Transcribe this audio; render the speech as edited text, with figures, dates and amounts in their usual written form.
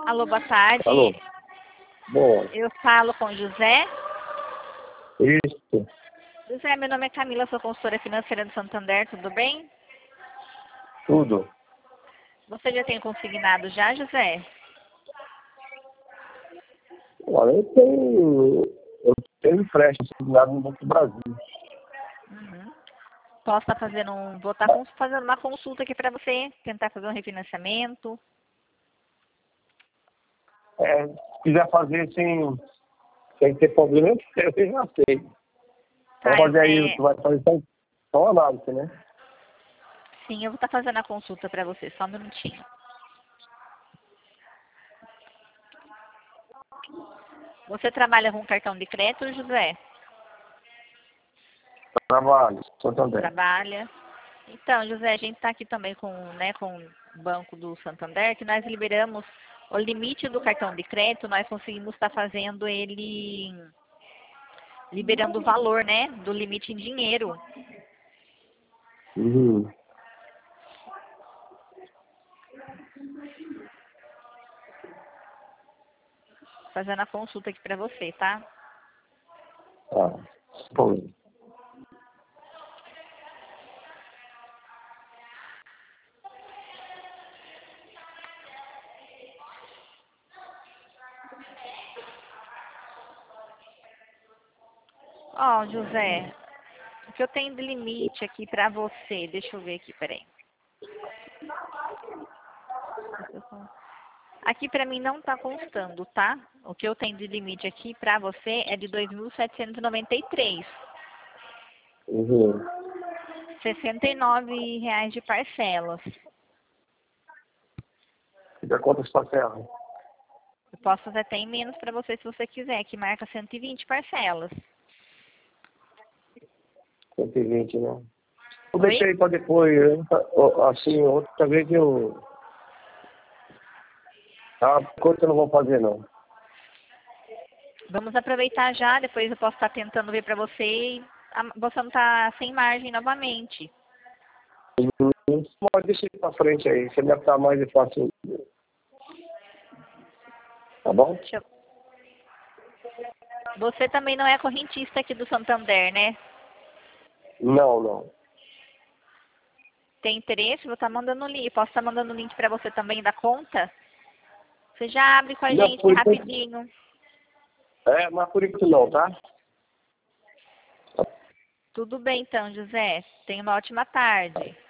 Alô, boa tarde. Alô. Bom, Eu falo com o José. isso. José, meu nome é Camila, sou consultora financeira do Santander, tudo bem? Tudo. Você já tem consignado já, José? Olha, eu tenho empréstimo assinado no Banco do Brasil. Uhum. Posso estar fazendo fazendo uma consulta aqui para você, tentar fazer um refinanciamento. Se quiser fazer sem ter problema, eu já sei. Tá, Vamos fazer aí, tu vai fazer só análise, né? sim, eu vou estar fazendo a consulta para você, só um minutinho. Você trabalha com cartão de crédito, José? Trabalho, Santander. Trabalha. Então, José, a gente está aqui também com o Banco do Santander, que nós liberamos o limite do cartão de crédito, nós conseguimos estar fazendo ele, liberando o valor, né, do limite em dinheiro. Uhum. Fazendo a consulta aqui para você, tá? Tá. Bom. Ó, José, o que eu tenho de limite aqui para você, deixa eu ver aqui, peraí. Aqui para mim não está constando, tá? O que eu tenho de limite aqui para você é de 2.793. Uhum. R$ 69 de parcelas. Fica quantas parcelas? Eu posso até ter menos para você se você quiser, que marca 120 parcelas. 120, né? Eu Oi? deixei para depois, assim, outra vez eu... Tá, coisa eu não vou fazer, não. Vamos aproveitar já, depois eu posso estar tentando ver para você e você não está sem margem novamente. Pode deixar para frente aí, você deve estar mais fácil. Tá bom? Deixa eu- Você também não é correntista aqui do Santander, né? Não, não. Tem interesse? Vou estar mandando o link. Posso estar mandando o link para você também da conta? Você já abre com a Não, gente por enquanto, rapidinho. mas por enquanto não, tá? Tudo bem então, José. Tenha uma ótima tarde.